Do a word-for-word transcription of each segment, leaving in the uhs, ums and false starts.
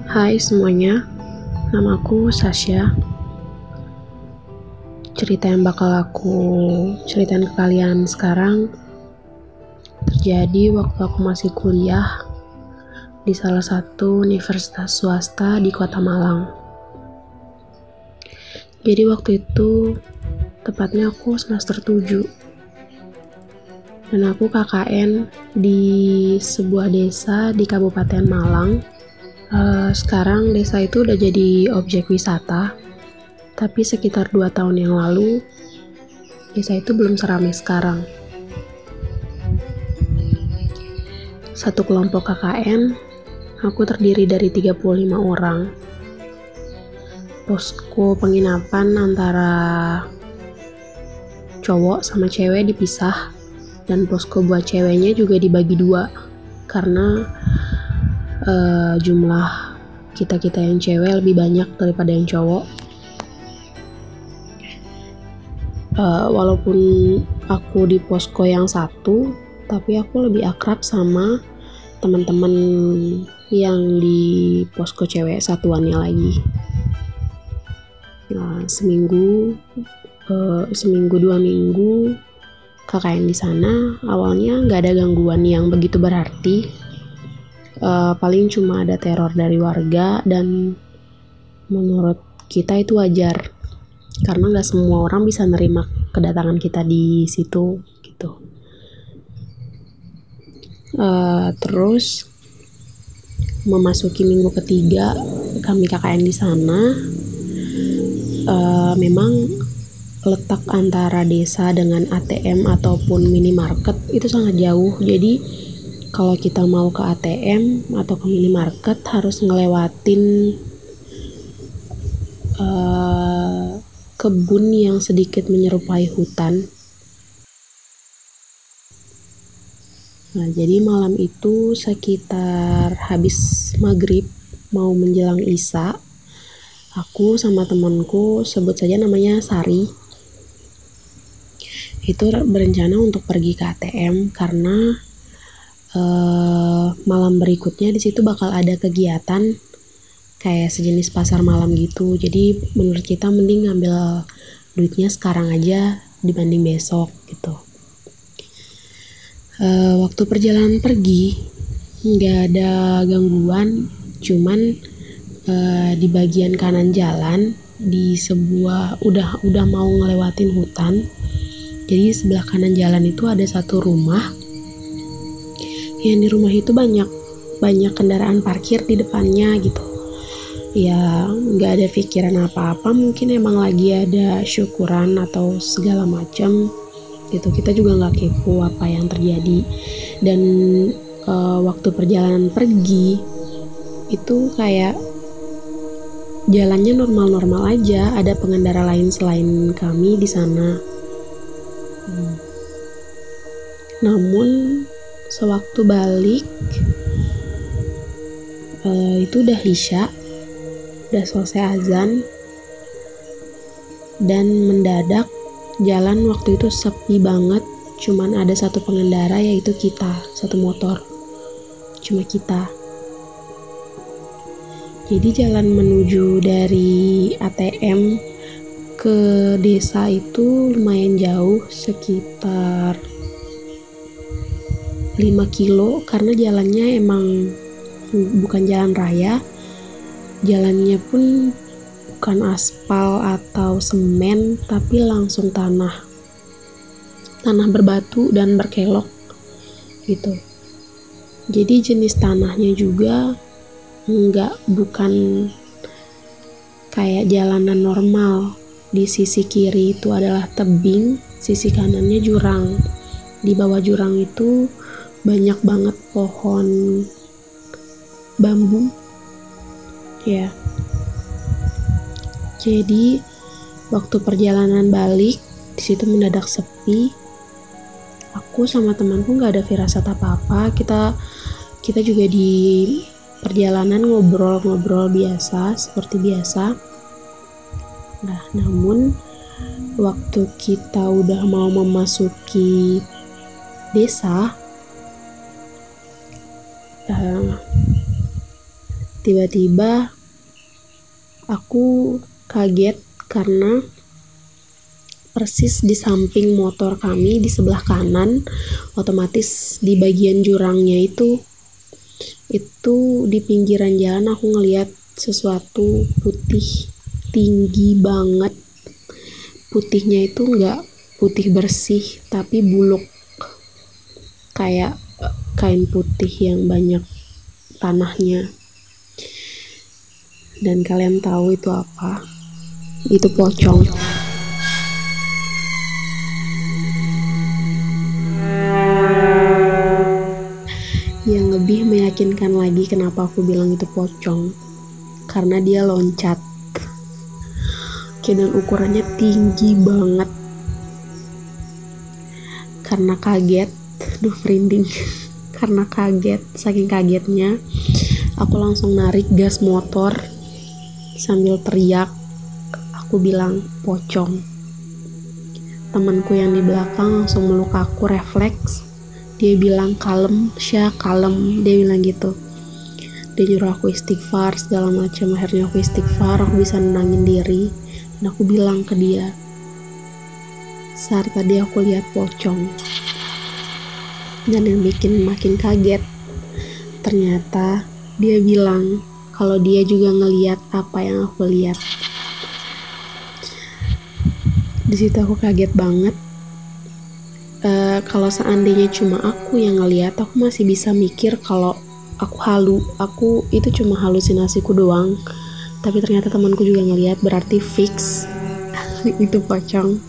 Hai semuanya, namaku Sasha. Cerita yang bakal aku ceritain ke kalian sekarang terjadi waktu aku masih kuliah di salah satu universitas swasta di kota Malang. Jadi waktu itu tepatnya aku semester tujuh dan aku K K N di sebuah desa di Kabupaten Malang. Uh, sekarang desa itu udah jadi objek wisata, tapi sekitar dua tahun yang lalu desa itu belum seramai sekarang. Satu kelompok K K N, aku terdiri dari tiga puluh lima orang. Posko penginapan antara cowok sama cewek dipisah, dan posko buat ceweknya juga dibagi dua karena uh, jumlah kita-kita yang cewek lebih banyak daripada yang cowok. Uh, walaupun aku di posko yang satu, tapi aku lebih akrab sama teman-teman yang di posko cewek satuannya lagi. Nah, seminggu, uh, seminggu dua minggu K K N di sana, awalnya nggak ada gangguan yang begitu berarti. Uh, paling cuma ada teror dari warga, dan menurut kita itu wajar karena nggak semua orang bisa nerima kedatangan kita di situ gitu. Uh, terus memasuki minggu ketiga kami K K N di sana, uh, memang letak antara desa dengan A T M ataupun minimarket itu sangat jauh. Jadi kalau kita mau ke A T M atau ke minimarket harus ngelewatin uh, kebun yang sedikit menyerupai hutan. Nah, jadi malam itu sekitar habis maghrib mau menjelang isya, aku sama temanku, sebut saja namanya Sari, itu berencana untuk pergi ke A T M karena uh, malam berikutnya di situ bakal ada kegiatan kayak sejenis pasar malam gitu. Jadi menurut kita mending ngambil duitnya sekarang aja dibanding besok gitu. Uh, waktu perjalanan pergi nggak ada gangguan, cuman uh, di bagian kanan jalan di sebuah udah udah mau ngelewatin hutan. Jadi sebelah kanan jalan itu ada satu rumah, yang di rumah itu banyak banyak kendaraan parkir di depannya gitu. Ya nggak ada pikiran apa-apa, mungkin emang lagi ada syukuran atau segala macam gitu. Kita juga nggak kepo apa yang terjadi. Dan uh, waktu perjalanan pergi itu kayak jalannya normal-normal aja, ada pengendara lain selain kami di sana. hmm. Namun sewaktu balik uh, itu udah isya, udah selesai azan, dan mendadak jalan waktu itu sepi banget, cuman ada satu pengendara yaitu kita, satu motor, cuma kita. Jadi jalan menuju dari A T M ke desa itu lumayan jauh, sekitar lima kilo, karena jalannya emang bukan jalan raya. Jalannya pun bukan aspal atau semen, tapi langsung tanah tanah berbatu dan berkelok gitu. Jadi jenis tanahnya juga enggak bukan kayak jalanan normal. Di sisi kiri itu adalah tebing, sisi kanannya jurang. Di bawah jurang itu banyak banget pohon bambu ya. Jadi waktu perjalanan balik di situ mendadak sepi. Aku sama temanku nggak ada firasat apa-apa. Kita kita juga di perjalanan ngobrol-ngobrol biasa seperti biasa. Nah, namun waktu kita udah mau memasuki desa, uh, tiba-tiba aku kaget karena persis di samping motor kami di sebelah kanan, otomatis di bagian jurangnya itu itu di pinggiran jalan aku ngeliat sesuatu putih tinggi banget. Putihnya itu nggak putih bersih tapi buluk, kayak kain putih yang banyak tanahnya. Dan kalian tahu itu apa? Itu pocong. Yang lebih meyakinkan lagi kenapa aku bilang itu pocong, karena dia loncat. Oke, dan ukurannya tinggi banget. Karena kaget, duh merinding. Karena kaget, saking kagetnya, aku langsung narik gas motor sambil teriak. Aku bilang pocong. Temanku yang di belakang langsung meluk aku, refleks. Dia bilang kalem, Syah, kalem. Dia bilang gitu. Dia nyuruh aku istighfar segala macam. Akhirnya aku istighfar, aku bisa nenangin diri. Dan aku bilang ke dia, Sar, tadi aku lihat pocong. Dan yang bikin makin kaget, ternyata dia bilang kalau dia juga ngelihat apa yang aku lihat. Di situ aku kaget banget. Uh, kalau seandainya cuma aku yang ngelihat, aku masih bisa mikir kalau aku halu, aku itu cuma halusinasiku doang. Tapi ternyata temanku juga ngelihat, berarti fix itu pocong.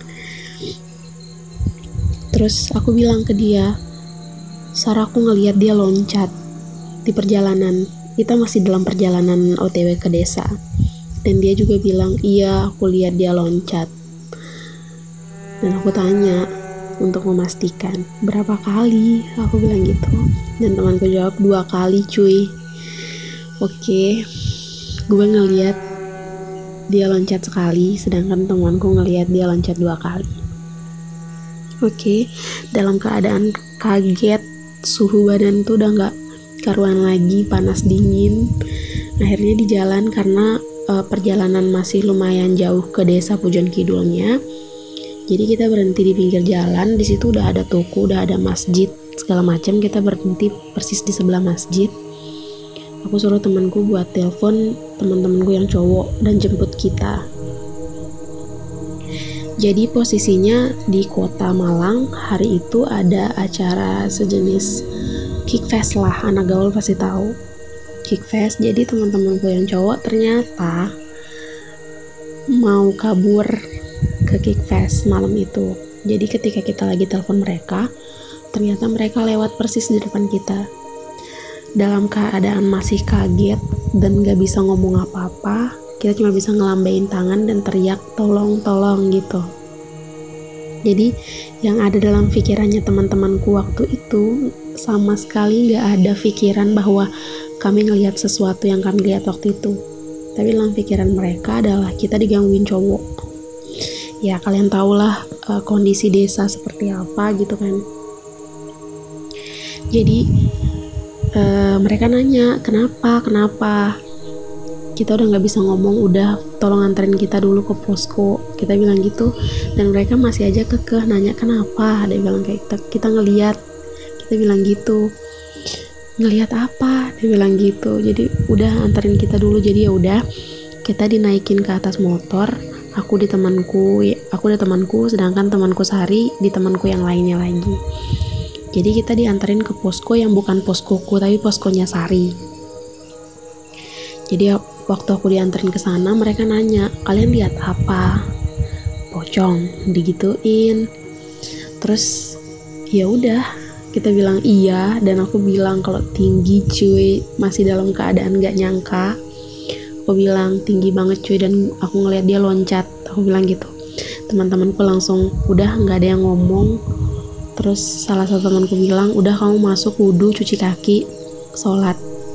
Terus aku bilang ke dia, Sar, aku ngelihat dia loncat di perjalanan. Kita masih dalam perjalanan O T W ke desa. Dan dia juga bilang, iya, aku lihat dia loncat. Dan aku tanya untuk memastikan, berapa kali? Aku bilang gitu. Dan temanku jawab, dua kali cuy. Oke, gue ngeliat dia loncat sekali, sedangkan temanku ngeliat dia loncat dua kali. Oke, dalam keadaan kaget, suhu badan tuh udah gak karuan lagi, panas dingin. Akhirnya di jalan, karena uh, perjalanan masih lumayan jauh ke desa Pujon Kidulnya, jadi kita berhenti di pinggir jalan. Di situ udah ada toko, udah ada masjid segala macam. Kita berhenti persis di sebelah masjid. Aku suruh temanku buat telepon teman-temanku yang cowok dan jemput kita. Jadi posisinya di kota Malang hari itu ada acara sejenis kickfest lah, anak gaul pasti tahu kickfest. Jadi teman-temanku yang cowok ternyata mau kabur ke kickfest malam itu. Jadi ketika kita lagi telepon mereka, ternyata mereka lewat persis di depan kita. Dalam keadaan masih kaget dan gak bisa ngomong apa-apa, kita cuma bisa ngelambain tangan dan teriak tolong tolong gitu. Jadi yang ada dalam pikirannya teman-temanku waktu itu sama sekali gak ada pikiran bahwa kami ngelihat sesuatu yang kami lihat waktu itu. Tapi dalam pikiran mereka adalah kita digangguin cowok. Ya kalian tahulah uh, kondisi desa seperti apa gitu kan. Jadi uh, mereka nanya kenapa kenapa kita udah nggak bisa ngomong, udah tolong anterin kita dulu ke posko, kita bilang gitu. Dan mereka masih aja kekeh nanya kenapa. Dia bilang kayak kita, kita ngelihat, kita bilang gitu, ngelihat apa, dia bilang gitu. Jadi udah anterin kita dulu. Jadi ya udah kita dinaikin ke atas motor. Aku di temanku, aku di temanku, sedangkan temanku Sari di temanku yang lainnya lagi. Jadi kita diantarin ke posko yang bukan poskoku tapi poskonya Sari. Jadi waktu aku diantarin ke sana, mereka nanya, kalian lihat apa? Pocong, digituin. Terus ya udah, kita bilang iya, dan aku bilang kalau tinggi cuy, masih dalam keadaan gak nyangka. Aku bilang tinggi banget cuy, dan aku ngeliat dia loncat. Aku bilang gitu. Teman-temanku langsung udah nggak ada yang ngomong. Terus salah satu temanku bilang, udah kamu masuk wudhu, cuci kaki, sholat.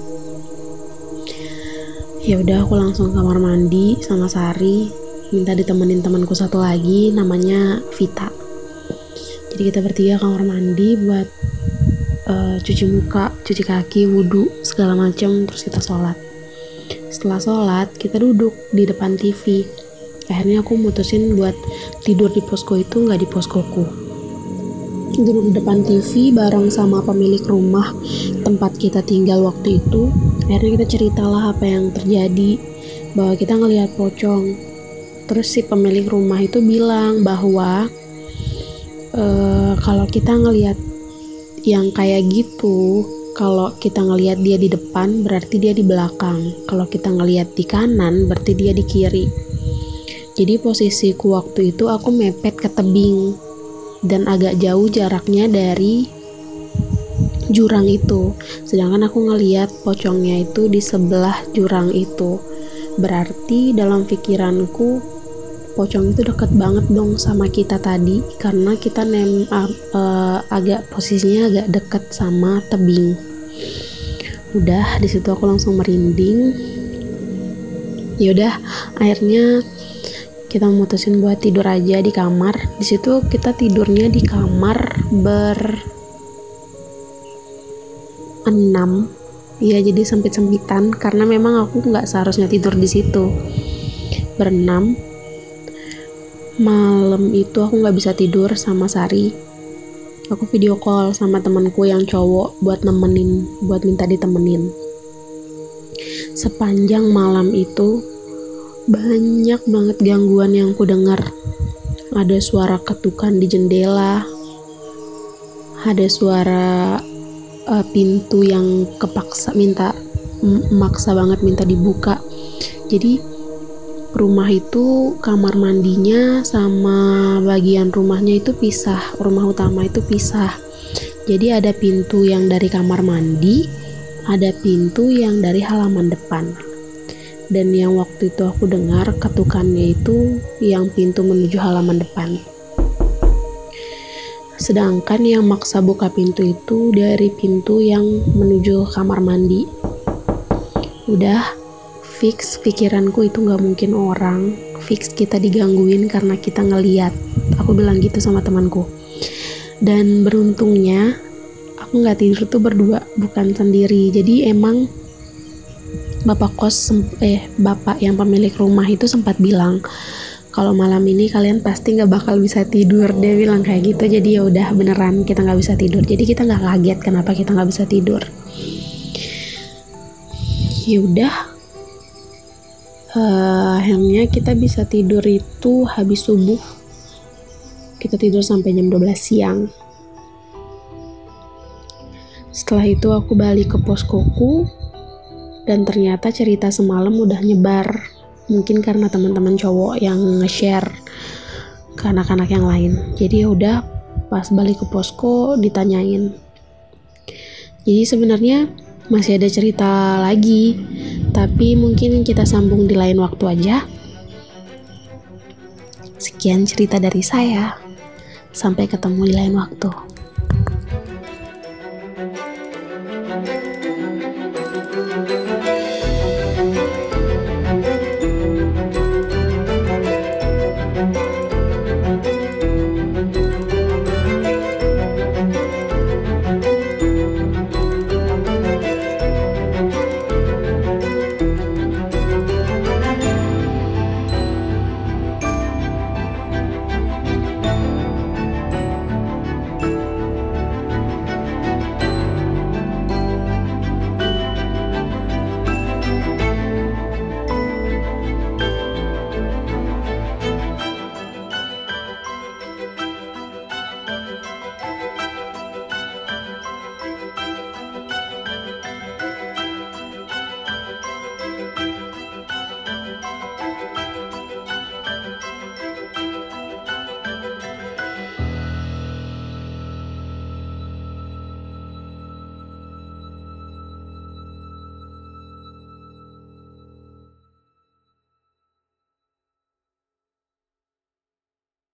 Ya udah aku langsung ke kamar mandi sama Sari, minta ditemenin temanku satu lagi namanya Vita. Jadi kita bertiga kamar mandi buat uh, cuci muka, cuci kaki, wudhu segala macam, terus kita sholat. setelah sholat kita duduk di depan T V. Akhirnya aku mutusin buat tidur di posko itu, nggak di poskoku. Duduk di depan T V bareng sama pemilik rumah tempat kita tinggal waktu itu. Akhirnya kita ceritalah apa yang terjadi, bahwa kita ngelihat pocong. Terus si pemilik rumah itu bilang bahwa e, kalau kita ngelihat yang kayak gitu, kalau kita ngelihat dia di depan berarti dia di belakang, kalau kita ngelihat di kanan berarti dia di kiri. Jadi posisiku waktu itu aku mepet ke tebing dan agak jauh jaraknya dari jurang itu, sedangkan aku ngelihat pocongnya itu di sebelah jurang itu. Berarti dalam pikiranku pocong itu deket banget dong sama kita tadi, karena kita nem uh, uh, agak posisinya agak deket sama tebing. Udah di situ aku langsung merinding. Yaudah, akhirnya kita memutusin buat tidur aja di kamar. Di situ kita tidurnya di kamar ber enam, ya jadi sempit-sempitan karena memang aku nggak seharusnya tidur di situ. Berenam. Malam itu aku nggak bisa tidur sama Sari. Aku video call sama temanku yang cowok buat nemenin, buat minta ditemenin. Sepanjang malam itu banyak banget gangguan yang ku dengar. Ada suara ketukan di jendela, ada suara uh, pintu yang kepaksa minta maksa banget minta dibuka. Jadi rumah itu kamar mandinya sama bagian rumahnya itu pisah, rumah utama itu pisah. Jadi ada pintu yang dari kamar mandi, ada pintu yang dari halaman depan. Dan yang waktu itu aku dengar ketukannya itu yang pintu menuju halaman depan. Sedangkan yang maksa buka pintu itu dari pintu yang menuju kamar mandi. Udah fix pikiranku itu gak mungkin orang, fix kita digangguin karena kita ngeliat. Aku bilang gitu sama temanku. Dan beruntungnya aku gak tidur tuh berdua, bukan sendiri. Jadi emang bapak kos eh bapak yang pemilik rumah itu sempat bilang kalau malam ini kalian pasti nggak bakal bisa tidur. Dia bilang kayak gitu. Jadi ya udah beneran kita nggak bisa tidur. Jadi kita nggak kaget kenapa kita nggak bisa tidur. Ya udah, uh, akhirnya kita bisa tidur itu habis subuh. Kita tidur sampai jam dua belas siang. Setelah itu aku balik ke poskoku. Dan ternyata cerita semalam udah nyebar. Mungkin karena teman-teman cowok yang nge-share ke anak-anak yang lain. Jadi ya udah pas balik ke posko ditanyain. Jadi sebenarnya masih ada cerita lagi, tapi mungkin kita sambung di lain waktu aja. Sekian cerita dari saya. Sampai ketemu di lain waktu.